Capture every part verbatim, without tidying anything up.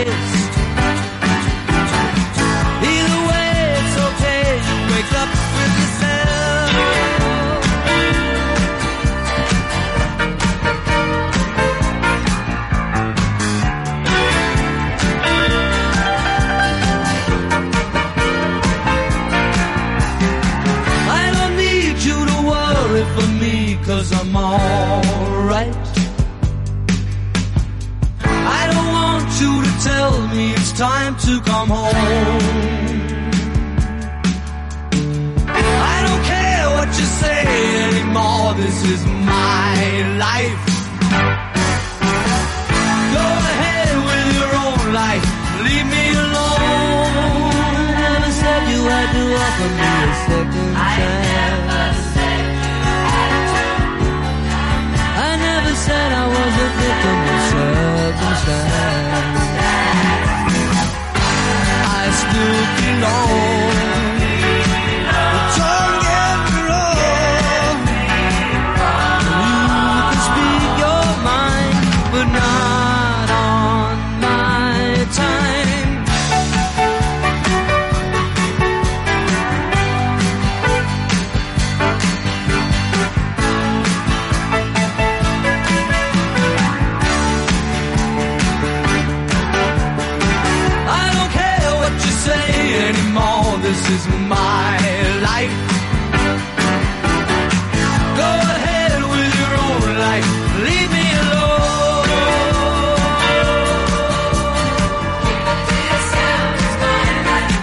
wrist. Either way, it's okay. You wake up with yourself. I don't need you to worry for me, 'cause I'm alright. I don't want you to tell me it's time to come home. I don't care what you say anymore, this is my life. Go ahead with your own life, leave me alone. Never said you had to offer me a second chance. I never said I was a victim of circumstance. I still belong. Don't get me wrong. You can speak your mind, but not on my time. Anymore, this is my life. Go ahead with your own life, leave me alone. Keep it to yourself, it's my life.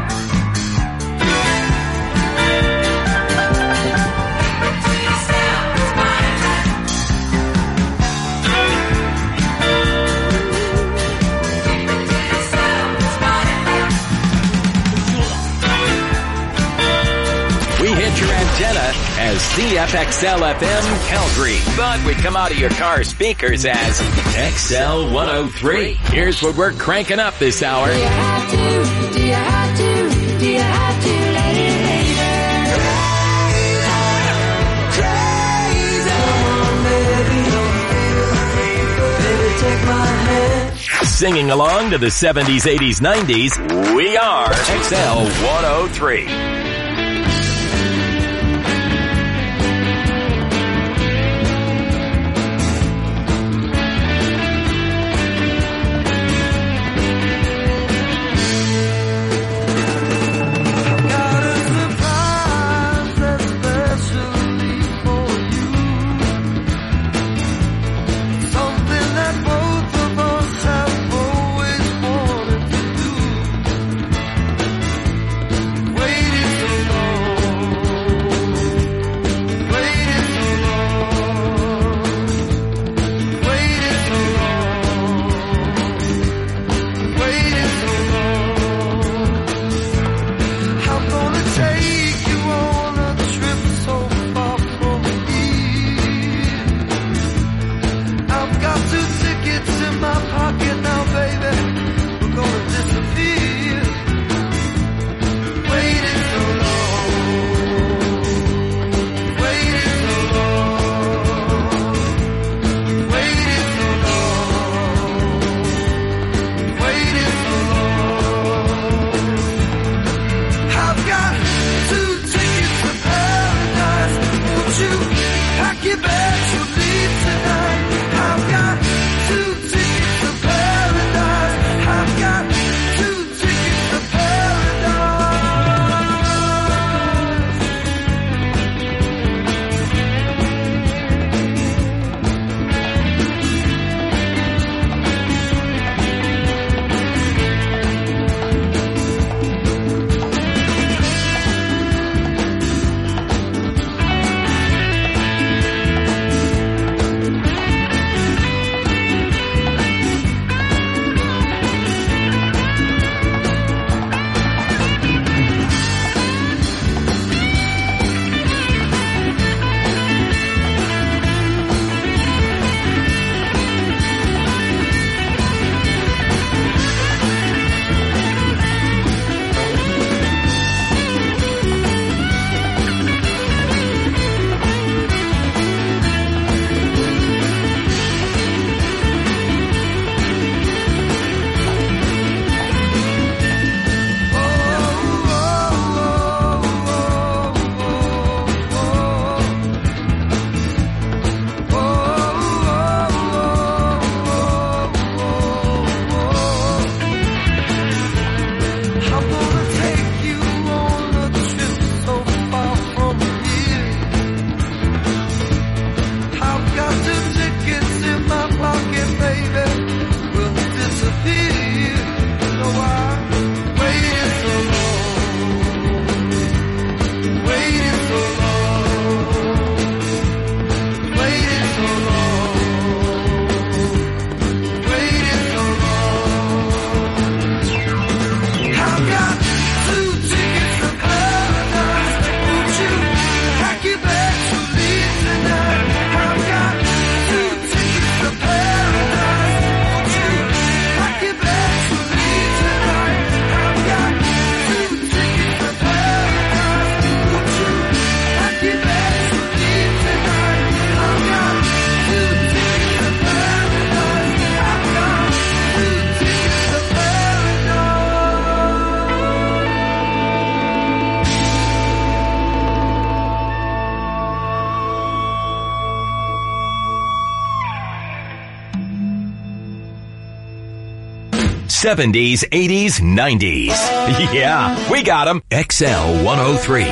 Keep it to yourself, it's my life. Keep it to yourself, it's my life. We hit your antenna as C F X L F M Calgary, but we come out of your car speakers as X L one oh three. Here's what we're cranking up this hour. Do you have to? Do you have to? Do you have to let it later? Crazy. Come on, baby. Baby, take my hand. Singing along to the seventies, eighties, nineties, we are X L one oh three. Waited seventies, eighties, nineties. Yeah, we got them. X L one oh three.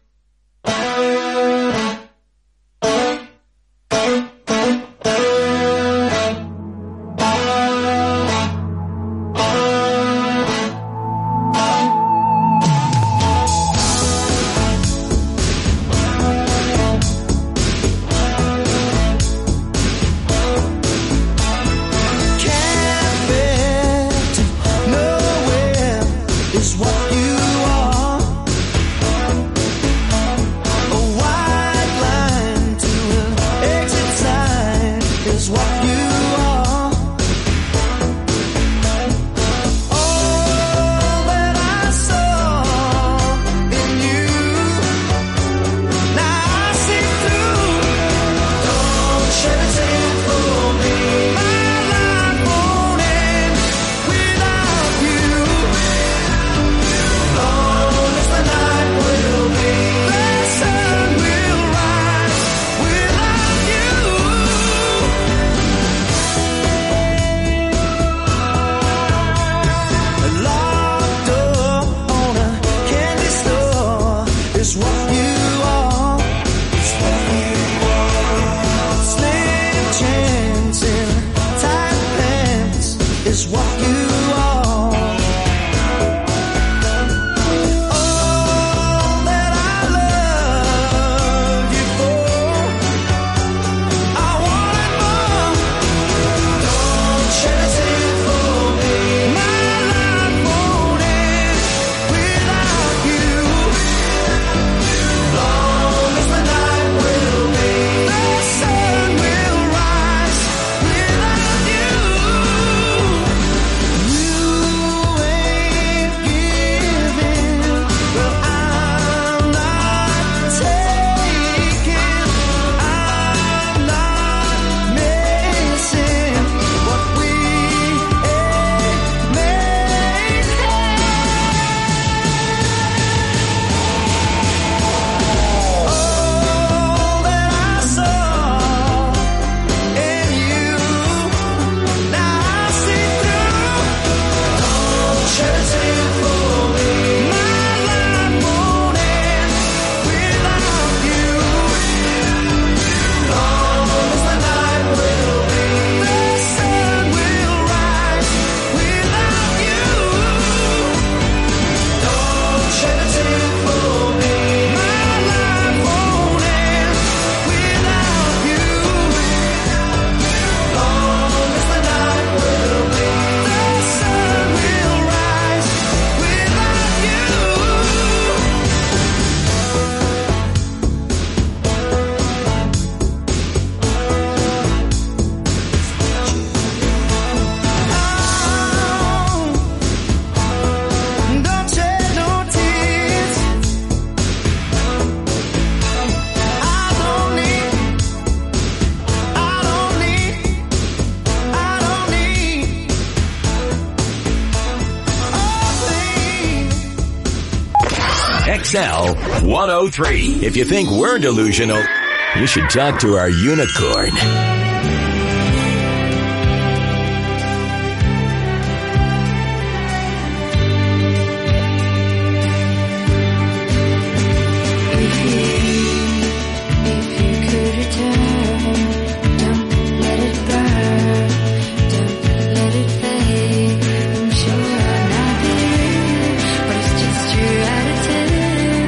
X L one oh three. If you think we're delusional, you should talk to our unicorn.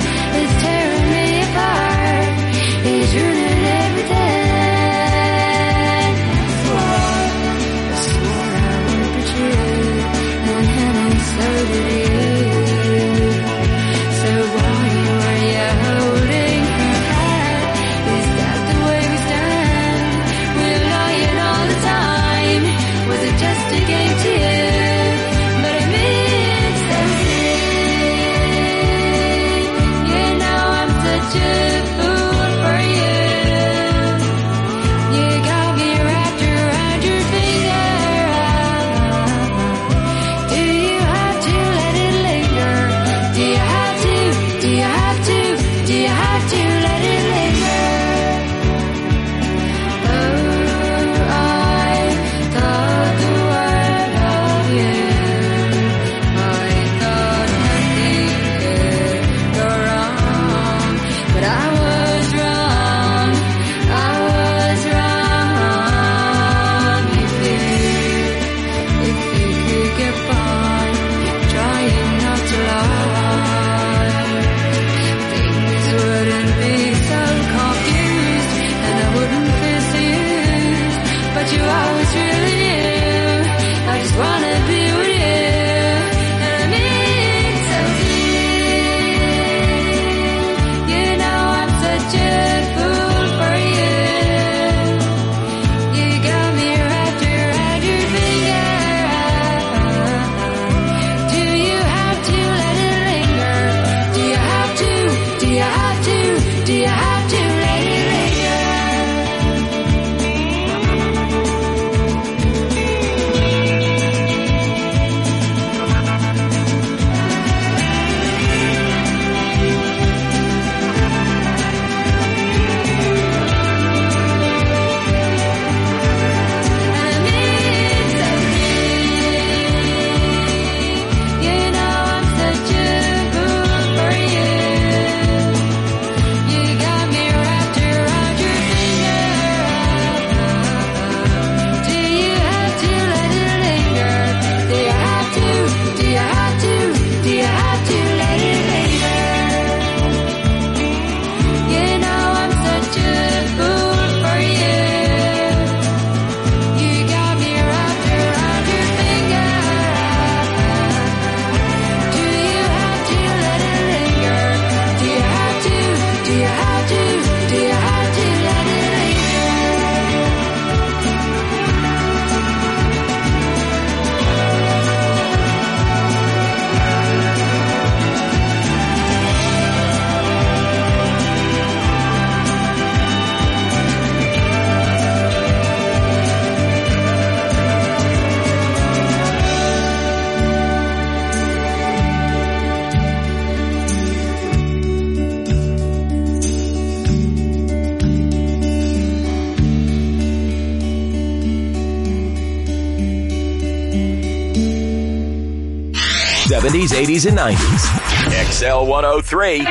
It's ruining every day. seventies, eighties, and nineties. X L one oh three.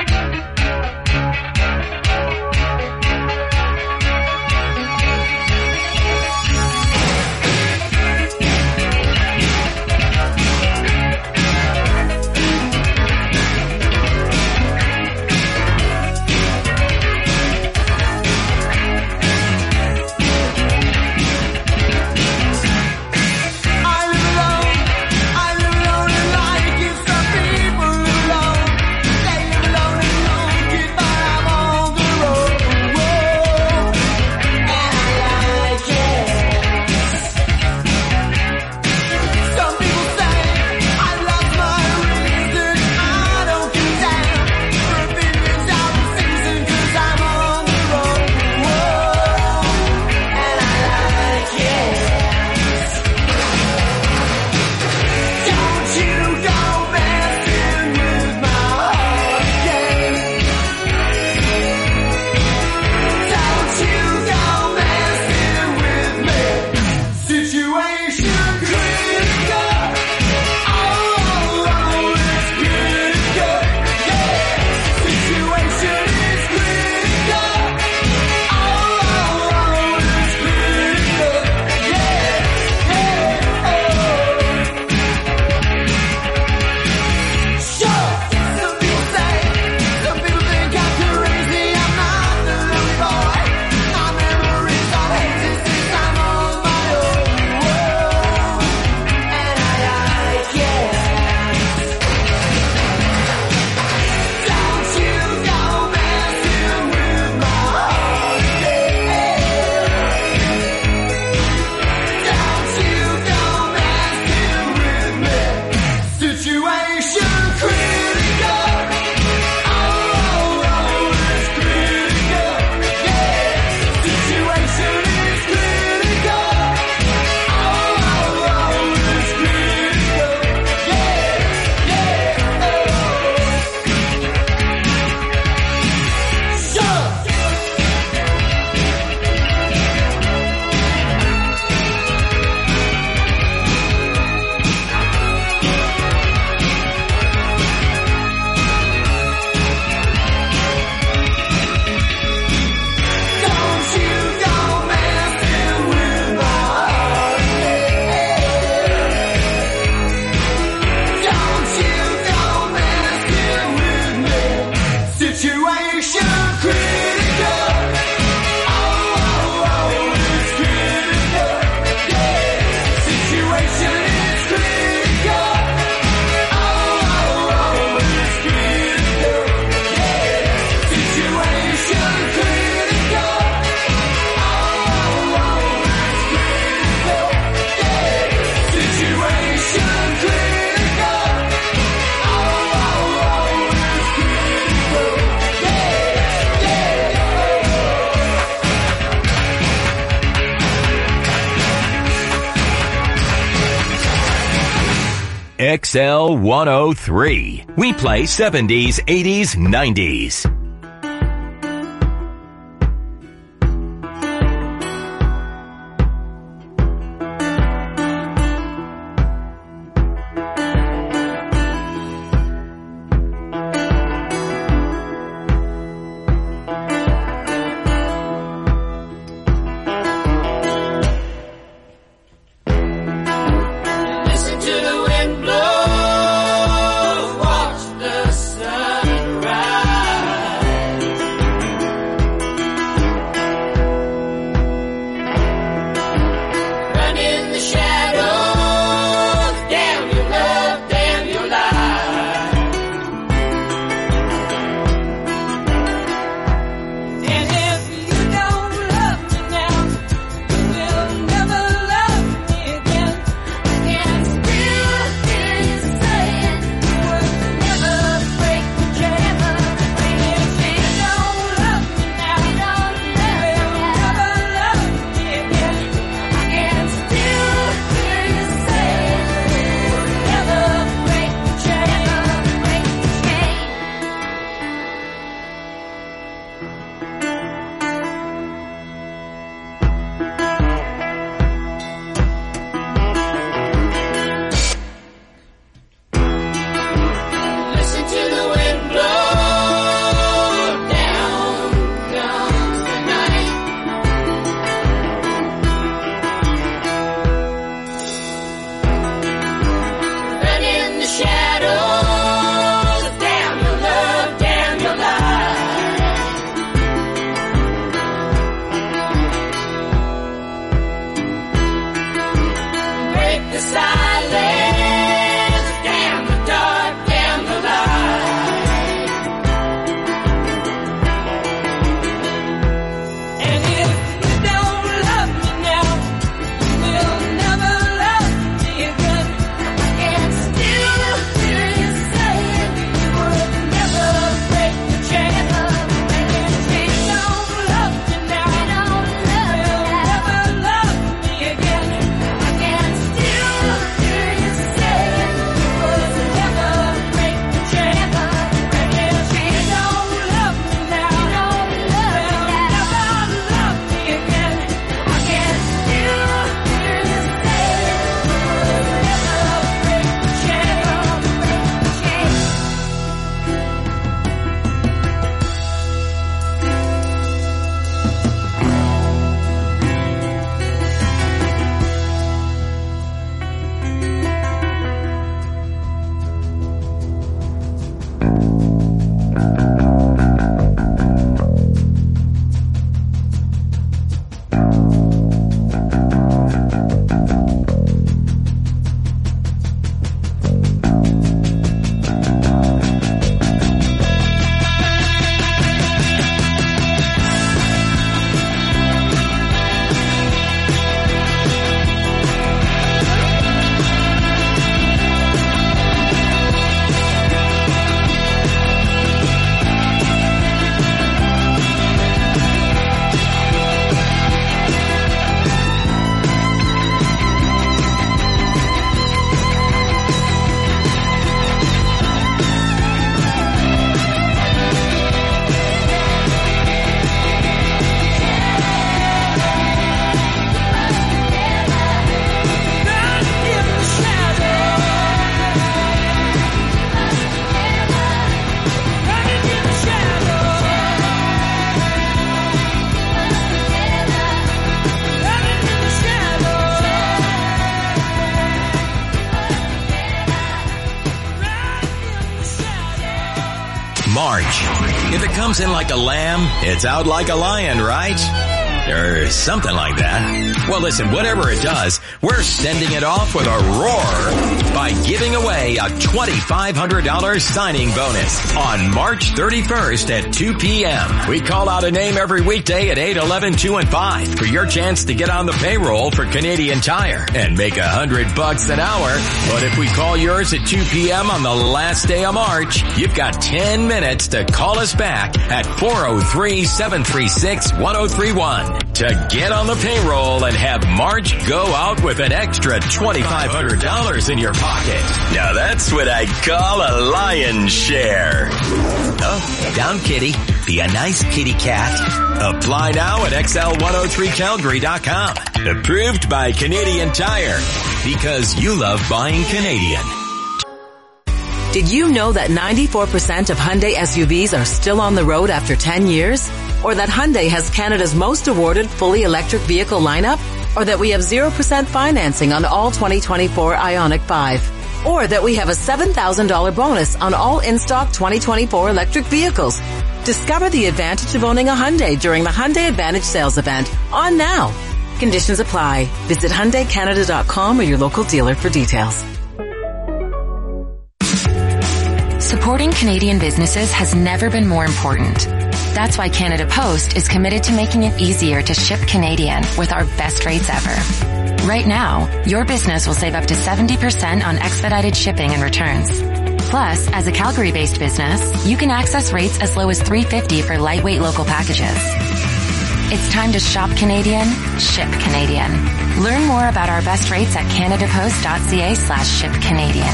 X L one oh three. We play seventies, eighties, nineties. Watch the sun rise. March. If it comes in like a lamb, it's out like a lion, right? Or something like that. Well, listen, whatever it does, we're sending it off with a roar by giving away a twenty-five hundred dollars signing bonus on March thirty-first at two p.m. We call out a name every weekday at eight, eleven, two, and five for your chance to get on the payroll for Canadian Tire and make a hundred bucks an hour. But if we call yours at two p.m. on the last day of March, you've got ten minutes to call us back at four oh three, seven three six, one oh three one. To get on the payroll and have March go out with an extra twenty-five hundred dollars in your pocket. Now that's what I call a lion's share. Oh, down kitty. Be a nice kitty cat. Apply now at X L one oh three Calgary dot com. Approved by Canadian Tire. Because you love buying Canadian. Did you know that ninety-four percent of Hyundai S U Vs are still on the road after ten years? Or that Hyundai has Canada's most awarded fully electric vehicle lineup? Or that we have zero percent financing on all twenty twenty-four Ioniq five? Or that we have a seven thousand dollars bonus on all in-stock twenty twenty-four electric vehicles? Discover the advantage of owning a Hyundai during the Hyundai Advantage Sales Event on now. Conditions apply. Visit Hyundai Canada dot com or your local dealer for details. Supporting Canadian businesses has never been more important. That's why Canada Post is committed to making it easier to ship Canadian with our best rates ever. Right now, your business will save up to seventy percent on expedited shipping and returns. Plus, as a Calgary-based business, you can access rates as low as three dollars and fifty cents for lightweight local packages. It's time to shop Canadian, ship Canadian. Learn more about our best rates at canadapost.ca slash ship Canadian.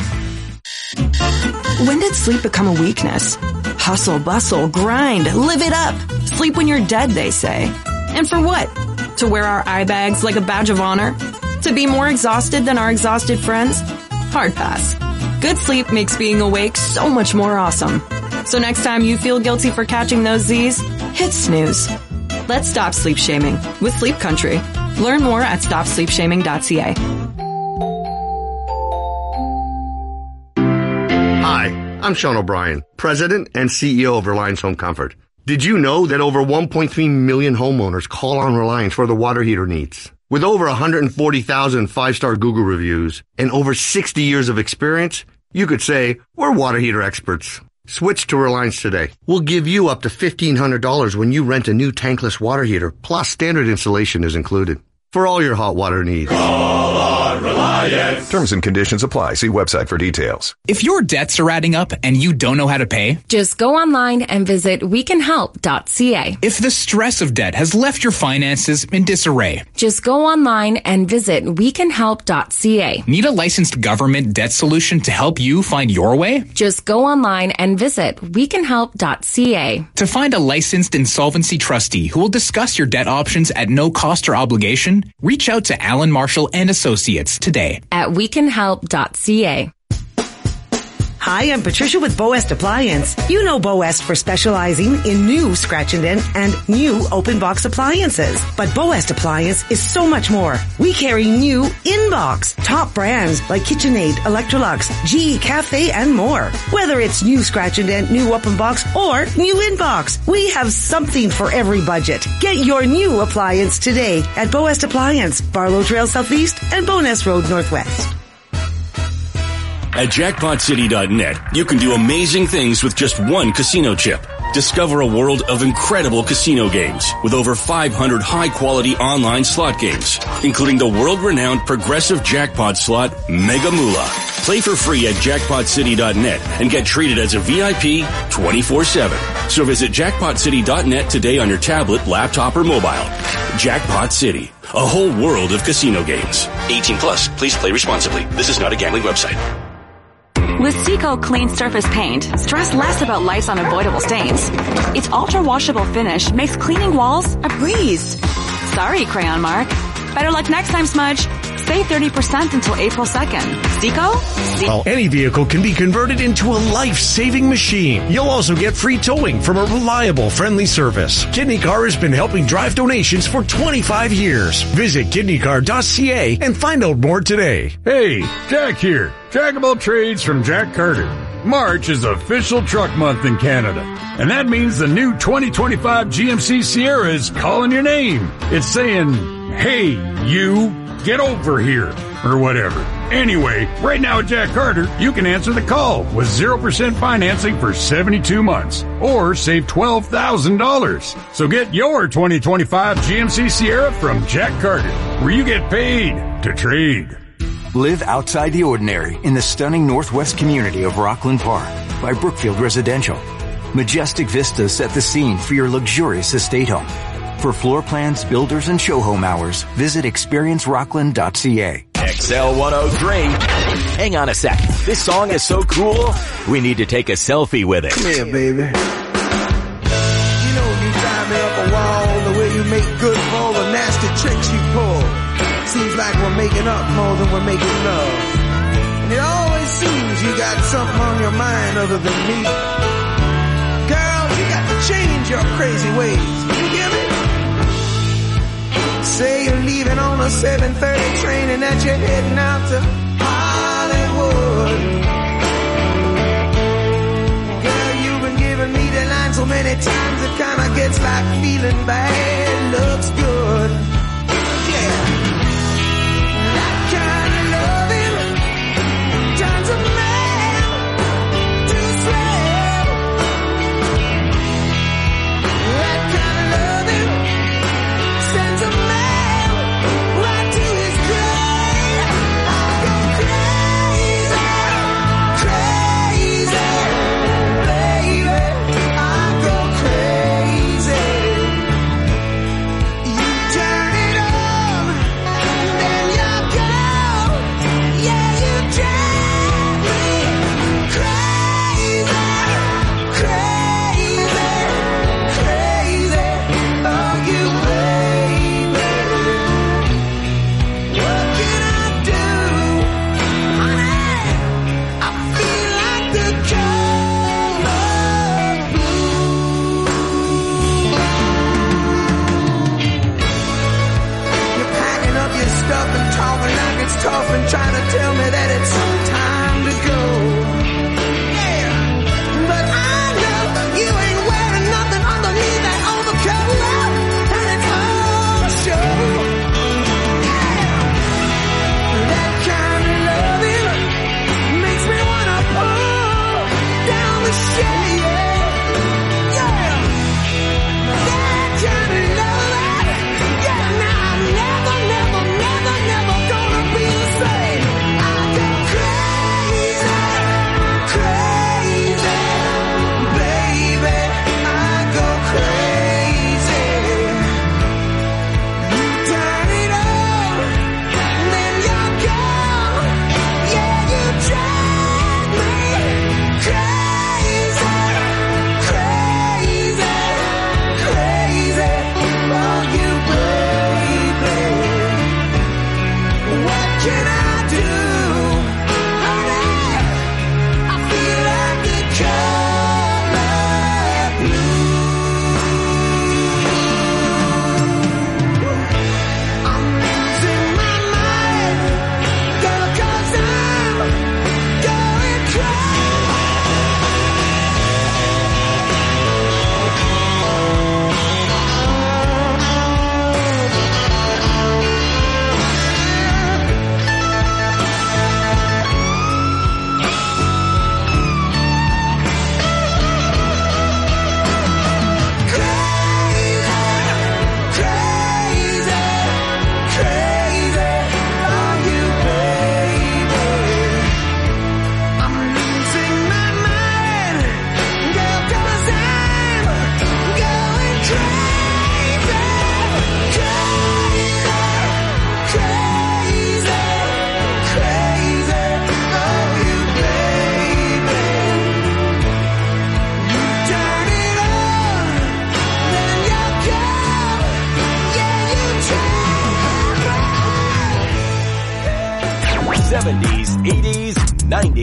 When did sleep become a weakness? Hustle, bustle, grind, live it up. Sleep when you're dead, they say. And for what? To wear our eye bags like a badge of honor? To be more exhausted than our exhausted friends? Hard pass. Good sleep makes being awake so much more awesome. So next time you feel guilty for catching those Z's, hit snooze. Let's stop sleep shaming with Sleep Country. Learn more at stop sleep shaming dot c a. Hi, I'm Sean O'Brien, President and C E O of Reliance Home Comfort. Did you know that over one point three million homeowners call on Reliance for their water heater needs? With over one hundred forty thousand five-star Google reviews and over sixty years of experience, you could say we're water heater experts. Switch to Reliance today. We'll give you up to fifteen hundred dollars when you rent a new tankless water heater, plus standard installation is included. For all your hot water needs. Call on Reliance. Terms and conditions apply. See website for details. If your debts are adding up and you don't know how to pay, just go online and visit we can help dot c a. If the stress of debt has left your finances in disarray, just go online and visit we can help dot c a. Need a licensed government debt solution to help you find your way? Just go online and visit we can help dot c a. To find a licensed insolvency trustee who will discuss your debt options at no cost or obligation, reach out to Alan Marshall and Associates today at we can help dot c a. Hi, I'm Patricia with Boest Appliance. You know Boest for specializing in new scratch and dent and new open box appliances. But Boest Appliance is so much more. We carry new in-box, top brands like KitchenAid, Electrolux, G E Cafe, and more. Whether it's new scratch and dent, new open box, or new in-box, we have something for every budget. Get your new appliance today at Boest Appliance, Barlow Trail Southeast and Bowness Road Northwest. At jackpot city dot net, you can do amazing things with just one casino chip. Discover a world of incredible casino games with over five hundred high-quality online slot games, including the world-renowned progressive jackpot slot Mega Moolah. Play for free at jackpot city dot net and get treated as a V I P twenty-four seven. So visit jackpot city dot net today on your tablet, laptop, or mobile. Jackpot City, a whole world of casino games. eighteen plus, please play responsibly. This is not a gambling website. With Seco Clean Surface Paint, stress less about life's unavoidable stains. Its ultra-washable finish makes cleaning walls a breeze. Sorry, Crayon Mark. Better luck next time, Smudge. Save thirty percent until April second. Seco? Well, any vehicle can be converted into a life-saving machine. You'll also get free towing from a reliable, friendly service. Kidney Car has been helping drive donations for twenty-five years. Visit kidney car dot c a and find out more today. Hey, Jack here. Jack of all trades from Jack Carter. March is official truck month in Canada, and that means the new twenty twenty-five G M C Sierra is calling your name. It's saying, hey, you, get over here, or whatever. Anyway, right now at Jack Carter, you can answer the call with zero percent financing for seventy-two months, or save twelve thousand dollars. So get your twenty twenty-five G M C Sierra from Jack Carter, where you get paid to trade. Live outside the ordinary in the stunning northwest community of Rockland Park by Brookfield Residential. Majestic vistas set the scene for your luxurious estate home. For floor plans, builders, and show home hours, visit experience rockland dot c a. X L one oh three. Hang on a sec. This song is so cool, we need to take a selfie with it. Come here, baby. You know you drive me up a wall the way you make good for all the nasty tricks you pull. Seems like we're making up more than we're making love. And it always seems you got something on your mind other than me. Girl, you got to change your crazy ways. You get me? Say you're leaving on a seven thirty train and that you're heading out to Hollywood. Girl, you've been giving me the line so many times it kinda gets like feeling bad looks good. Yeah. That kind of loving turns a man to slave. That kind of loving sends a man right to his grave. I go crazy, crazy, baby. I go crazy.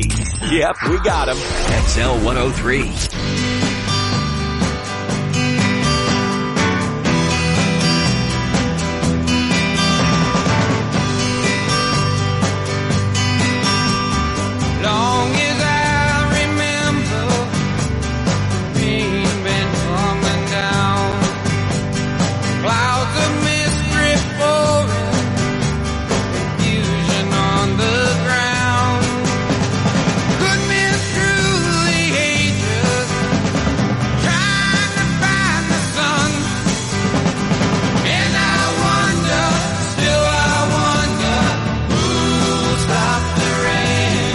Yep, we got him. X L one oh three. Long as I remember, rain been coming down, clouds of mist drift pouring, confusion on the ground. Good men through the ages, trying to find the sun, and I wonder, still I wonder, who'll stop the rain.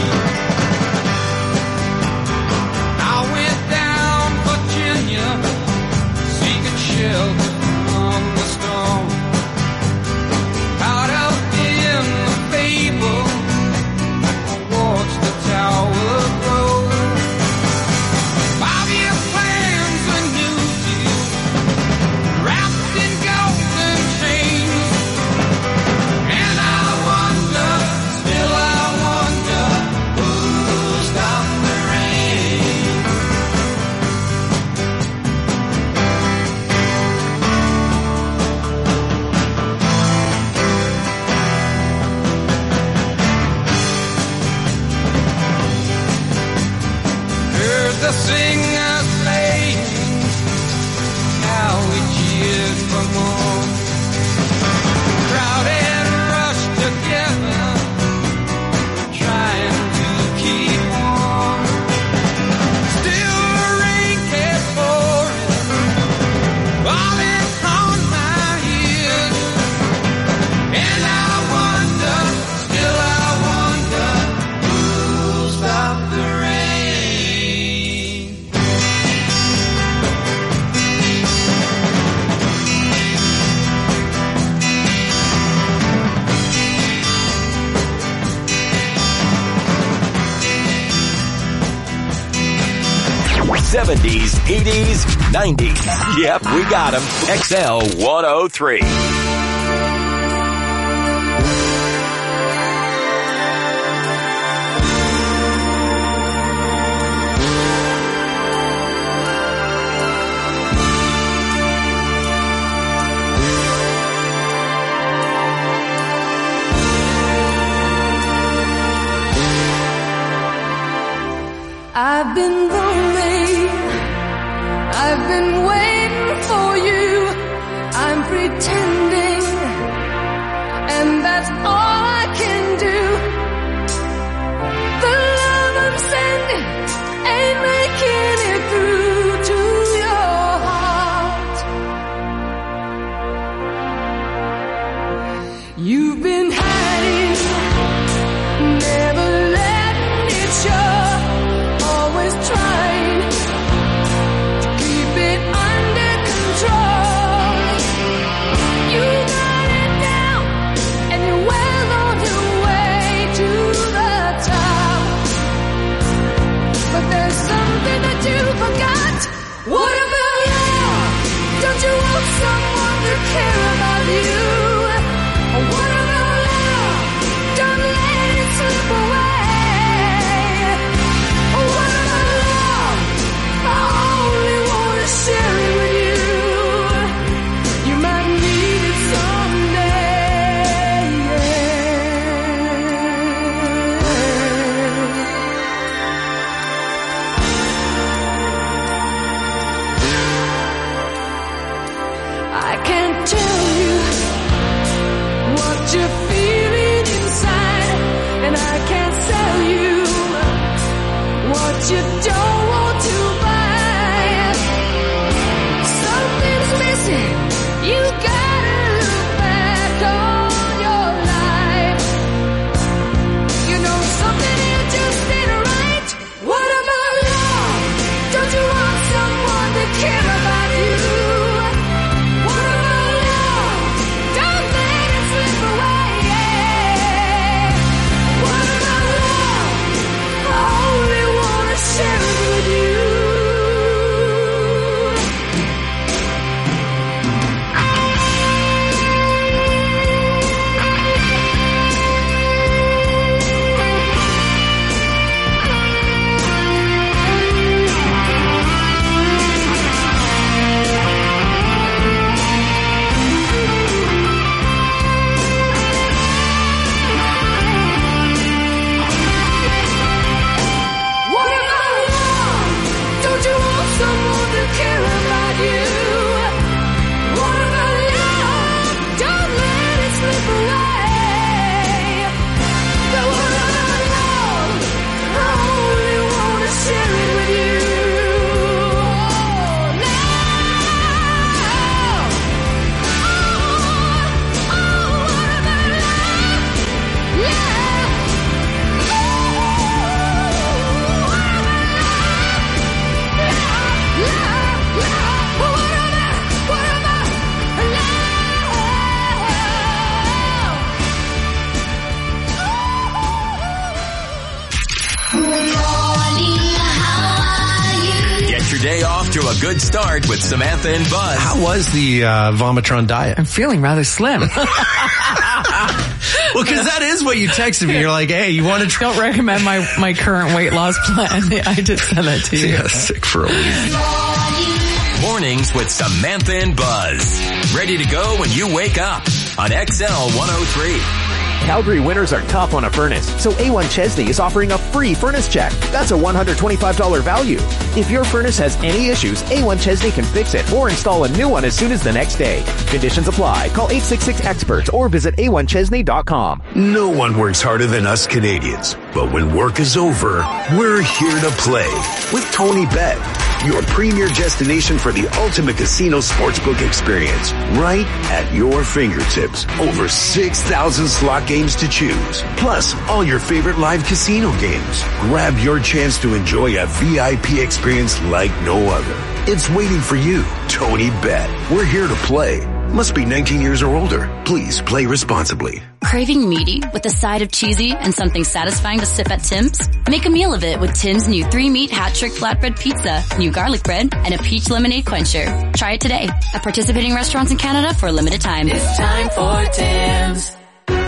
I went down Virginia, seeking shelter from the storm. Out out in the fable, I watched the tower grow. Five-year plans, a new deal, wrapped in golden chains. And I wonder, still I wonder, who'll stop the rain. Heard the singers playing, now we cheered for more. Crowd had rushed together, trying to keep warm. Still the rain kept pouring, falling on my ears. And I wonder, still I wonder, who'll stop the rain. seventies, eighties, nineties. Yep, we got him. X L one oh three. I've been lonely, I've been waiting for you, I'm pretending, and that's all I can do. The love I'm sending ain't making it through to your heart. You've been hiding, never letting it show. Always trying to keep it under control. You got it down and you're well Get your day off to a good start with Samantha and Buzz. How was the uh, Vomitron diet? I'm feeling rather slim. Well, because that is what you texted me. You're like, hey, you want to try? Don't recommend my, my current weight loss plan. I did send that to you. Yeah, sick for a week. Mornings with Samantha and Buzz. Ready to go when you wake up on X L one oh three. Calgary winters are tough on a furnace, so A one Chesney is offering a free furnace check. That's a one hundred twenty-five dollars value. If your furnace has any issues, A one Chesney can fix it or install a new one as soon as the next day. Conditions apply. Call eight six six experts or visit A one Chesney dot com. No one works harder than us Canadians, but when work is over, we're here to play with Tony Bet, your premier destination for the ultimate casino sportsbook experience, right at your fingertips. Over six thousand slot games to choose, plus all your favorite live casino games. Grab your chance to enjoy a V I P experience like no other. It's waiting for you, Tony Bet. We're here to play. Must be nineteen years or older. Please play responsibly. Craving meaty with a side of cheesy and something satisfying to sip at Tim's? Make a meal of it with Tim's new three-meat hat-trick flatbread pizza, new garlic bread, and a peach lemonade quencher. Try it today at participating restaurants in Canada for a limited time. It's time for Tim's.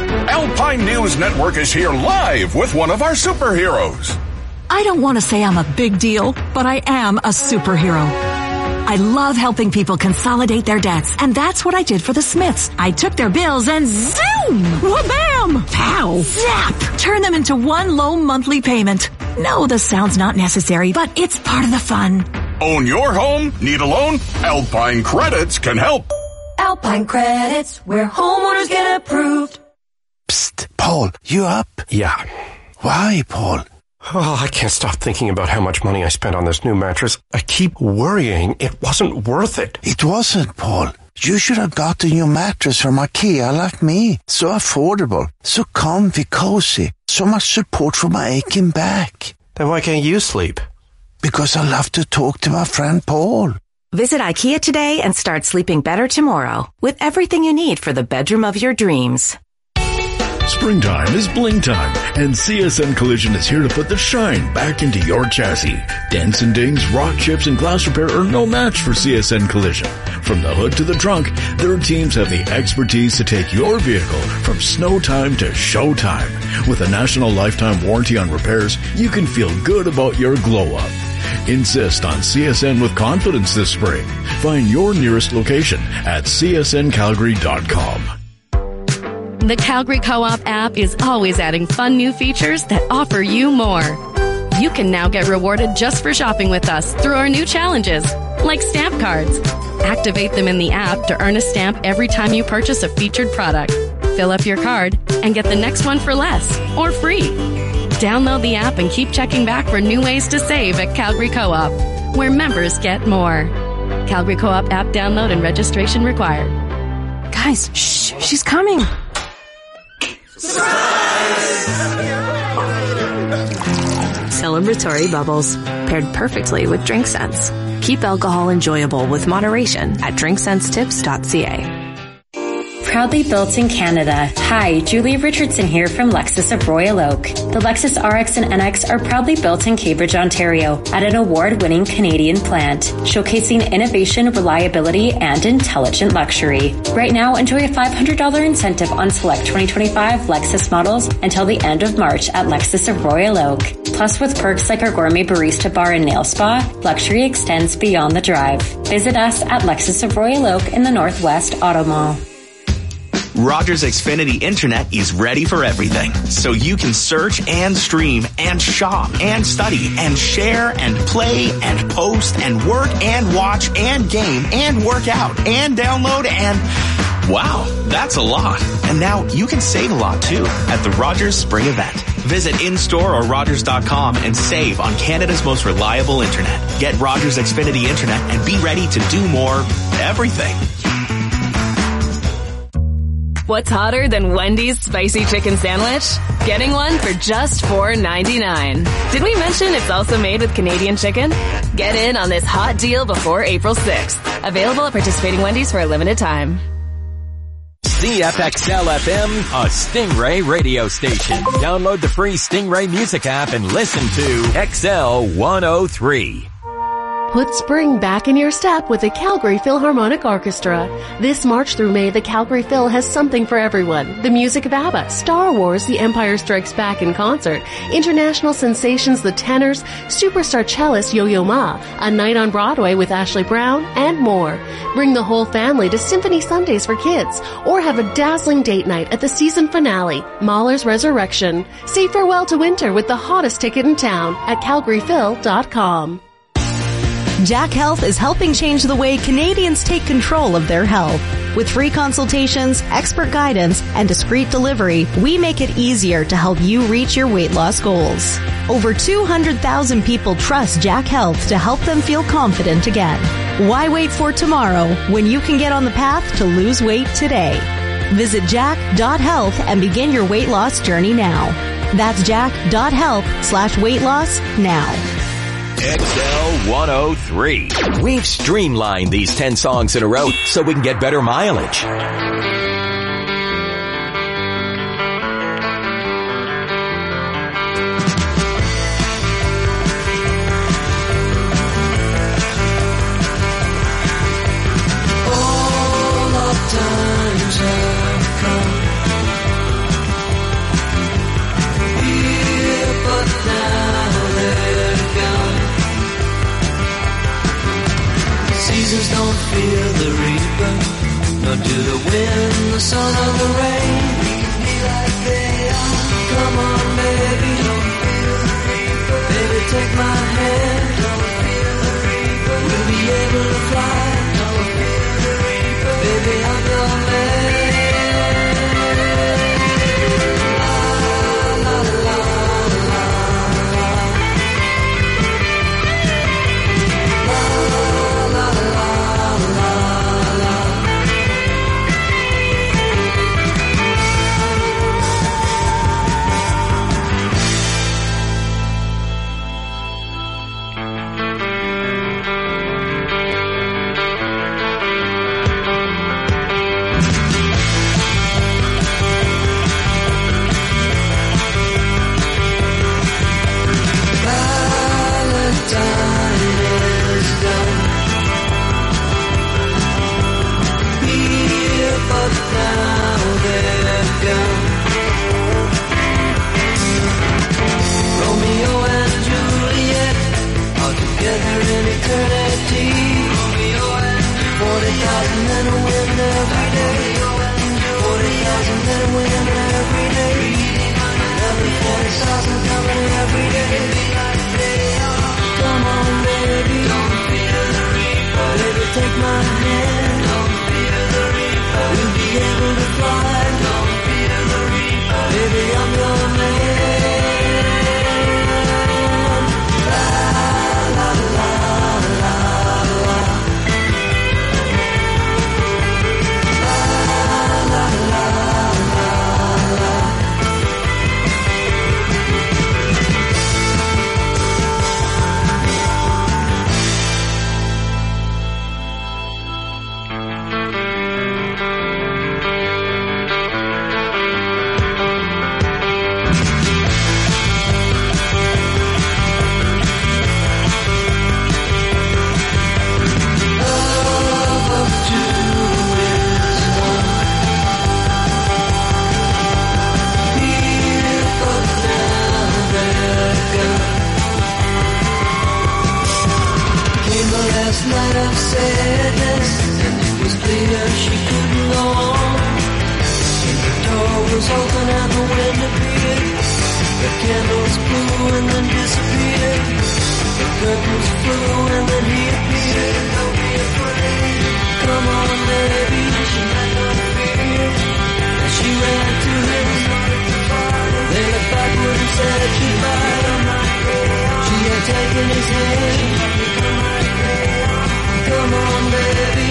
Alpine News Network is here live with one of our superheroes. I don't want to say I'm a big deal, but I am a superhero. I love helping people consolidate their debts, and that's what I did for the Smiths. I took their bills and zoom! Wha-bam! Pow! Zap! Turn them into one low monthly payment. No, the sound's not necessary, but it's part of the fun. Own your home? Need a loan? Alpine Credits can help. Alpine Credits, where homeowners get approved. Psst, Paul, you up? Yeah. Why, Paul? Oh, I can't stop thinking about how much money I spent on this new mattress. I keep worrying it wasn't worth it. It wasn't, Paul. You should have got a new mattress from IKEA like me. So affordable, so comfy, cozy, so much support for my aching back. Then why can't you sleep? Because I love to talk to my friend Paul. Visit IKEA today and start sleeping better tomorrow with everything you need for the bedroom of your dreams. Springtime is bling time, and C S N Collision is here to put the shine back into your chassis. Dents and dings, rock chips, and glass repair are no match for C S N Collision. From the hood to the trunk, their teams have the expertise to take your vehicle from snow time to show time. With a national lifetime warranty on repairs, you can feel good about your glow-up. Insist on C S N with confidence this spring. Find your nearest location at c s n calgary dot com. The Calgary Co-op app is always adding fun new features that offer you more. You can now get rewarded just for shopping with us through our new challenges, like stamp cards. Activate them in the app to earn a stamp every time you purchase a featured product. Fill up your card and get the next one for less or free. Download the app and keep checking back for new ways to save at Calgary Co-op, where members get more. Calgary Co-op app download and registration required. Guys, shh, she's coming. Celebratory bubbles, paired perfectly with Drink Sense. Keep alcohol enjoyable with moderation at drink sense tips dot c a. Proudly built in Canada. Hi, Julie Richardson here from Lexus of Royal Oak. The Lexus R X and N X are proudly built in Cambridge, Ontario, at an award-winning Canadian plant, showcasing innovation, reliability, and intelligent luxury. Right now, enjoy a five hundred dollars incentive on select twenty twenty-five Lexus models until the end of March at Lexus of Royal Oak. Plus, with perks like our gourmet barista bar and nail spa, luxury extends beyond the drive. Visit us at Lexus of Royal Oak in the Northwest Auto Mall. Rogers Xfinity Internet is ready for everything, so you can search and stream and shop and study and share and play and post and work and watch and game and work out and download and... Wow, that's a lot. And now you can save a lot too at the Rogers Spring Event. Visit in-store or rogers dot com and save on Canada's most reliable internet. Get Rogers Xfinity Internet and be ready to do more everything. What's hotter than Wendy's spicy chicken sandwich? Getting one for just four ninety-nine. Did we mention it's also made with Canadian chicken? Get in on this hot deal before April sixth. Available at participating Wendy's for a limited time. Z F X L F M, a Stingray radio station. Download the free Stingray music app and listen to X L one oh three. Put spring back in your step with the Calgary Philharmonic Orchestra. This March through May, the Calgary Phil has something for everyone. The music of ABBA, Star Wars, The Empire Strikes Back in concert, international sensations The Tenors, superstar cellist Yo-Yo Ma, a night on Broadway with Ashley Brown, and more. Bring the whole family to Symphony Sundays for kids, or have a dazzling date night at the season finale, Mahler's Resurrection. Say farewell to winter with the hottest ticket in town at calgary phil dot com. Jack Health is helping change the way Canadians take control of their health. With free consultations, expert guidance, and discreet delivery, we make it easier to help you reach your weight loss goals. Over two hundred thousand people trust Jack Health to help them feel confident again. Why wait for tomorrow when you can get on the path to lose weight today? Visit jack dot health and begin your weight loss journey now. That's jack dot health slash weight loss now. X L one oh three. We've streamlined these ten songs in a row so we can get better mileage. All of times have come. Here, but now they're gone. Seasons don't feel the reaper, nor do the wind, the sun, or the rain. Leave me like they are. Come on, baby, don't feel the reaper. Baby, take my hand, don't feel the reaper. We'll be able to fly, don't feel the reaper. Baby, I'm your man. La, la, la, la, la. La, la, la, la, la. Valentine is done. Here, but now they're gone. Romeo and Juliet are together in eternity. Romeo and forty thousand men win every day. Forty thousand men win every day. Every forty thousand coming every day. Come on, baby, don't fear the reaper. Baby, take my hand, don't fear the reaper. We'll be able to fly, don't fear the reaper. Baby, I'm your man. La, la, la, la, la. La, la, la, la, la. Love of two is one. Here, but now they're gone. Came the last night of sadness, and it was clear she couldn't go on. The door was open and the wind appeared. The candles blew and then disappeared. The curtains flew and then he appeared. Don't be afraid. Come on, baby. She had no fear. And she ran to him. They looked backward and said goodbye. She had taken his hand. Come on, baby.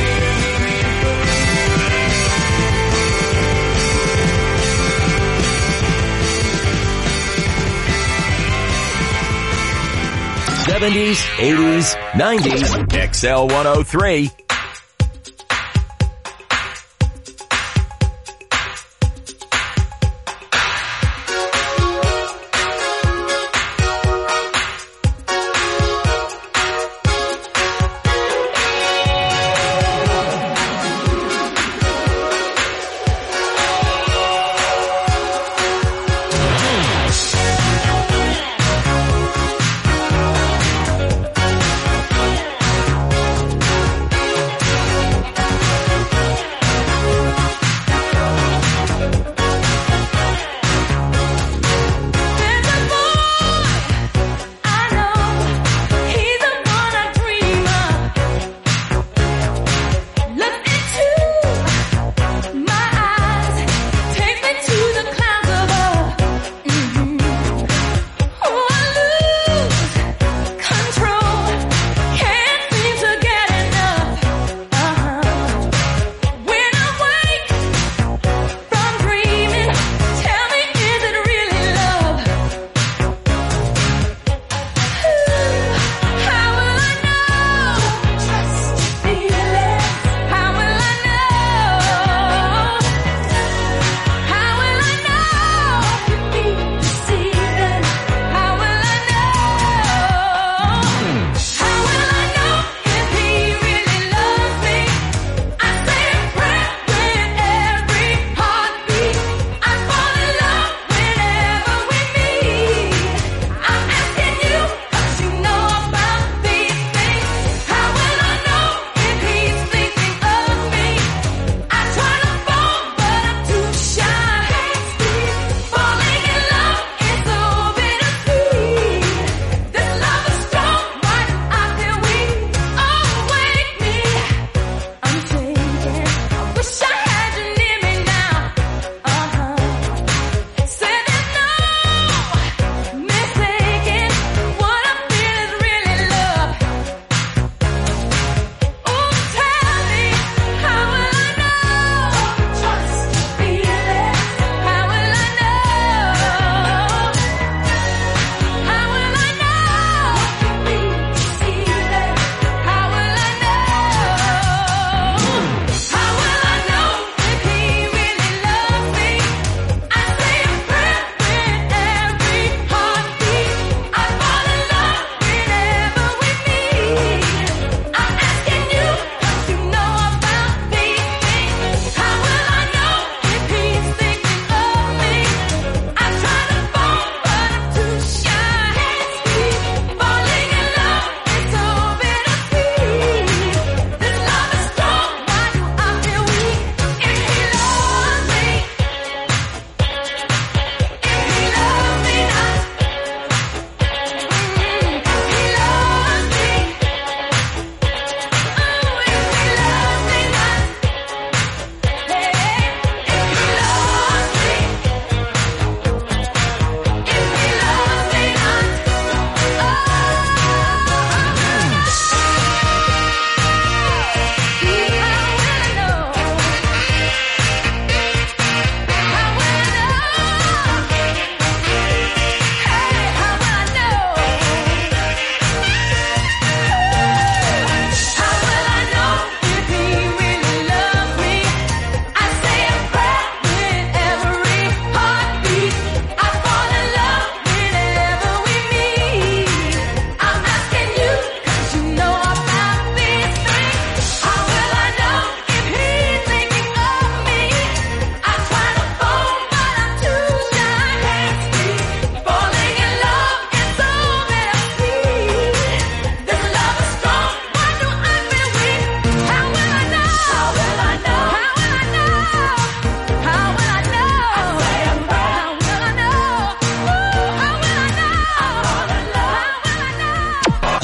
seventies, eighties, nineties, X L one oh three.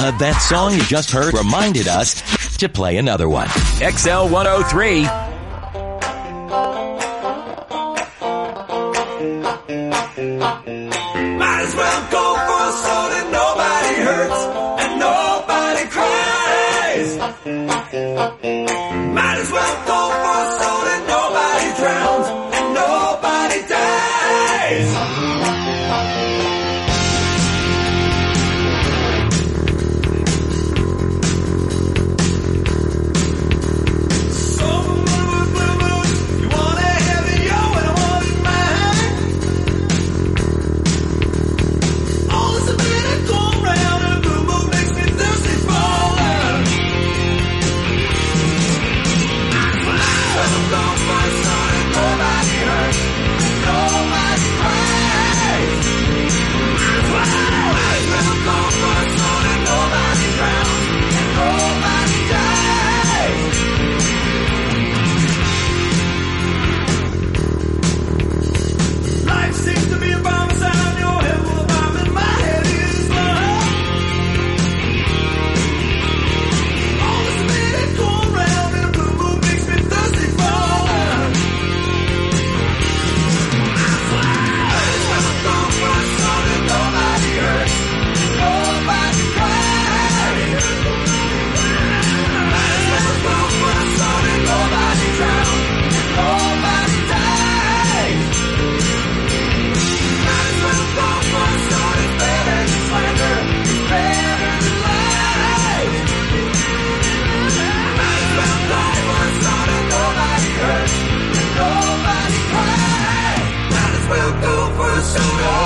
Uh, that song you just heard reminded us to play another one. X L one oh three. Might as well go for so that nobody hurts and nobody cries. Might as well go for so that nobody drowns and nobody dies. So, you want a heavy yo and I want it mine. All this ability go round and boom boom makes me thirsty for love. I'm going for a son and nobody hurts, nobody cries. I'm going for a son and nobody drowns and nobody dies. Life seems to be a bomb sound, your head will bomb and my head is love. All this ability go round and a blue moon makes me thirsty for love. I'm going for a son and nobody hurts, nobody cries. I'm going for a son and nobody drowns and nobody dies. Might as well go for a son, it's better than slander, it's better than lies. Might as well go for a son and nobody hurts and nobody cries. Might as well go for a soda.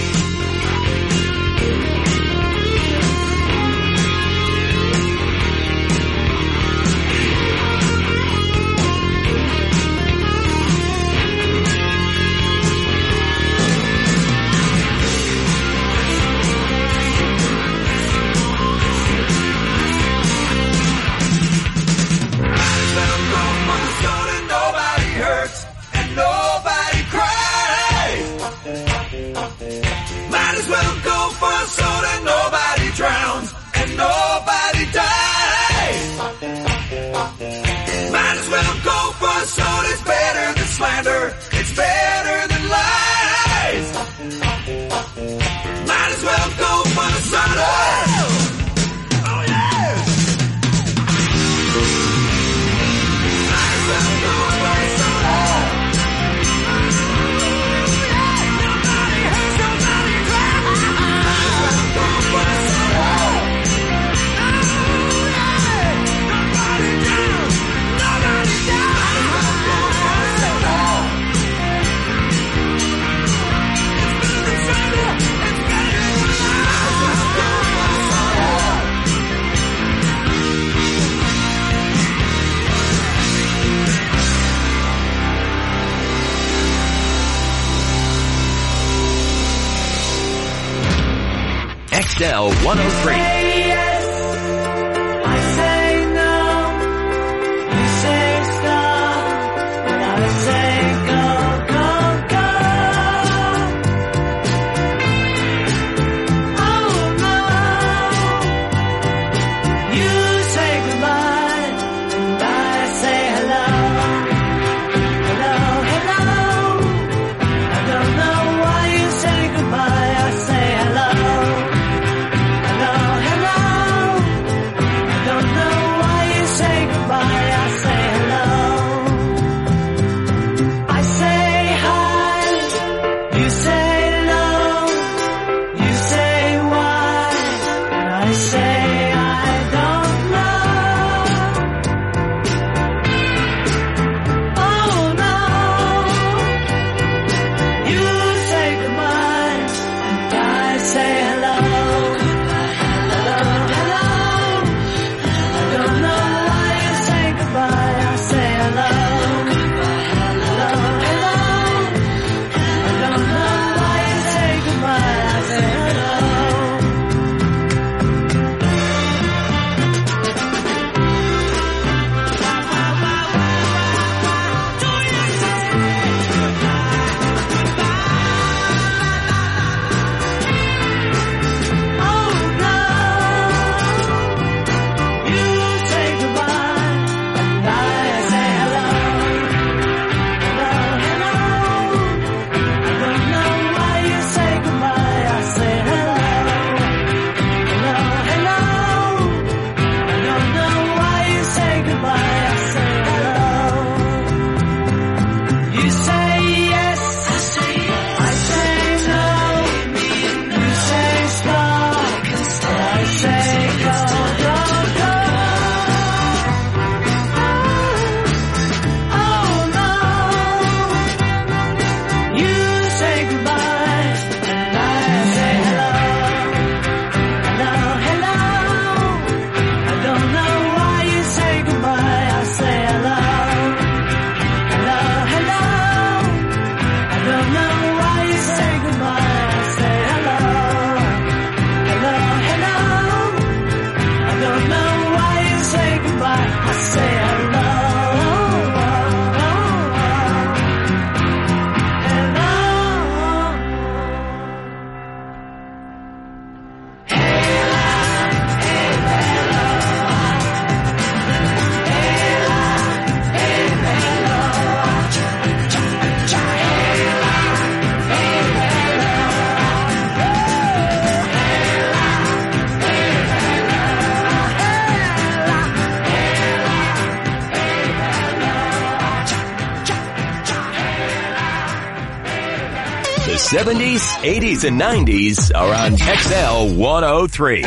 Might as well go for a soda, nobody hurts and nobody cries. Might as well go for a soda, nobody drowns and nobody dies. Might as well go for a soda, it's better than slander, it's better than lies. Might as well go for a soda. Oh yes. Might as well go for a soda. Nobody hurts, nobody cries. Might as well go for a soda. Nobody down, nobody down. Might as well go for a soda. It's better than soda, it's better than lies. Might as well go for a soda. X L one oh three. I say no, you say stop, and I say go, go, go. Oh no, you say goodbye, and I say hello, hello, hello. I don't know why you say goodbye, I say hello. Hello, hello. I don't know why you say goodbye, I say hello. I say hi, you say no, you say why, and I say I don't know. Oh no, you say goodbye, and I say hello. Hello, hello. I don't know why you say goodbye, I say hello. Hello, hello. I don't know why you say goodbye, I say hello. seventies, eighties, and nineties are on X L one oh three.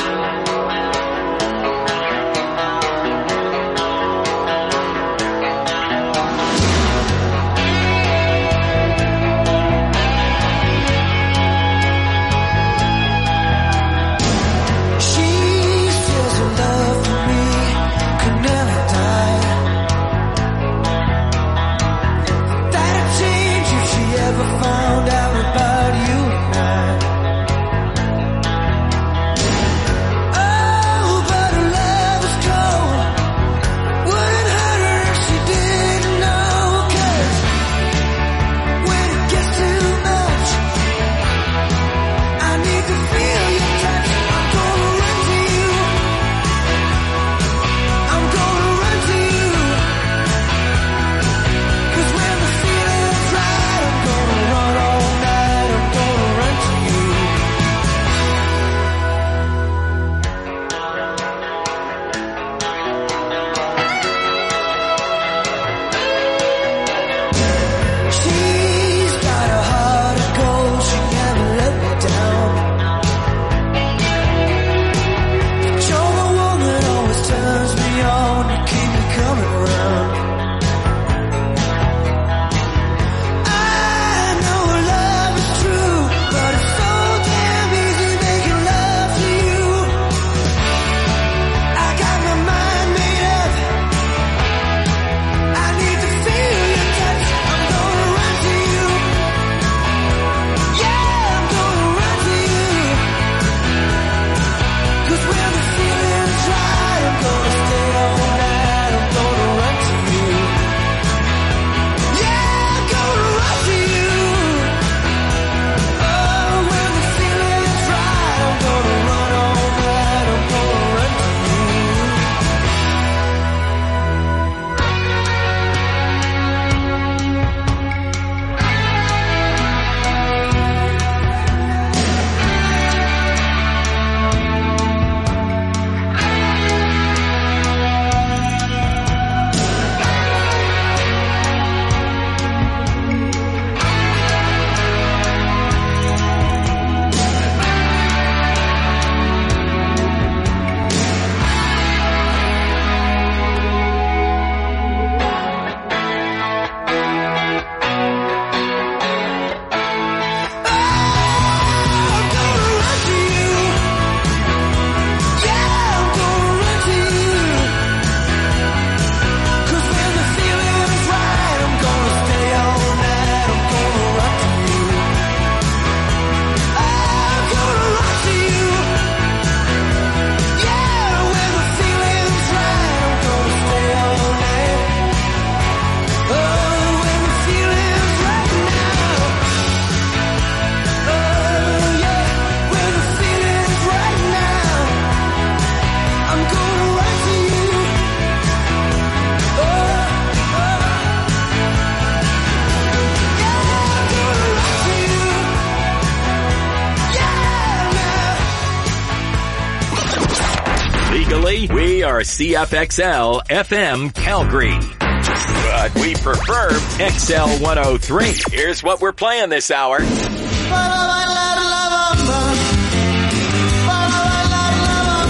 We are C F X L F M Calgary, but we prefer X L one oh three. Here's what we're playing this hour.